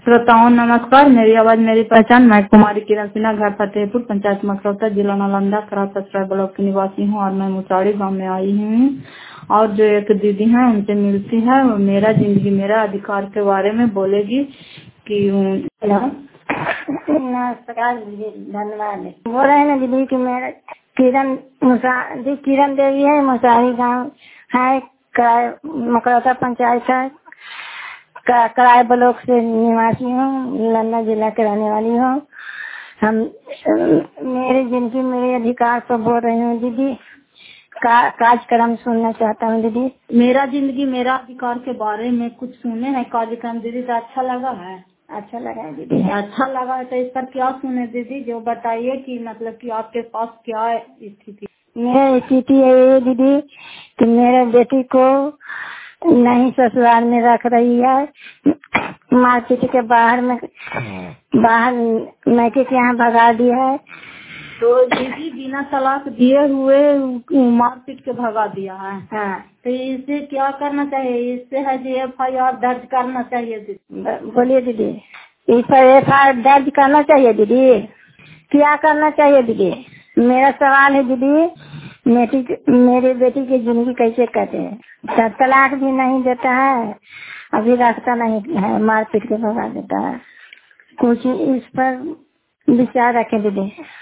श्रोताओं नमस्कार। मेरी आवाज मेरी पहचान। मैं कुमारी किरण सिन्हा, घर फतेहपुर, पंचायत मकरौता, जिला नालंदा, खराब ससुराल ब्लॉक की निवासी हूँ और मैं मुचाड़ी गांव में आई हूँ और जो एक दीदी हैं उनसे मिलती है। मेरा जिंदगी मेरा अधिकार के बारे में बोलेगी कि नमस्कार दीदी, धन्यवाद। बोल रहे हैं ना दीदी कि मेरा किरण देवी है, मुसारी गांव है, मकरौता पंचायत है, कराए ब्लॉक से निवासी हूँ, नालंदा जिला के रहने वाली हूँ। हम मेरी जिंदगी मेरे अधिकार पर बोल रही हूँ दीदी। कार्यक्रम सुनना चाहता हूँ दीदी। मेरा जिंदगी मेरा अधिकार के बारे में कुछ सुने हैं कार्यक्रम दीदी, तो अच्छा लगा है? अच्छा लगा है दीदी। अच्छा लगा है तो इस पर क्या सुने दीदी, जो बताइए कि मतलब कि आपके पास क्या स्थिति? मेरी स्थिति है ये दीदी कि मेरे बेटी को नहीं ससुराल में रख रही है, मार्केट के बाहर मैके के यहाँ भगा दिया है। तो दीदी बिना तलाक दिए हुए मारपीट के भगा दिया है। हाँ, तो इसे क्या करना चाहिए? इससे है कि FIR दर्ज करना चाहिए दीदी। बोलिए दीदी। इस पर FIR दर्ज करना चाहिए दीदी। क्या करना चाहिए दीदी? मेरा सवाल है दीदी, मेरी बेटी की जिंदगी कैसे कटे? तलाक भी नहीं देता है, अभी रखता नहीं है, मारपीट के भगा देता है। कुछ इस पर विचार रखें दीदी।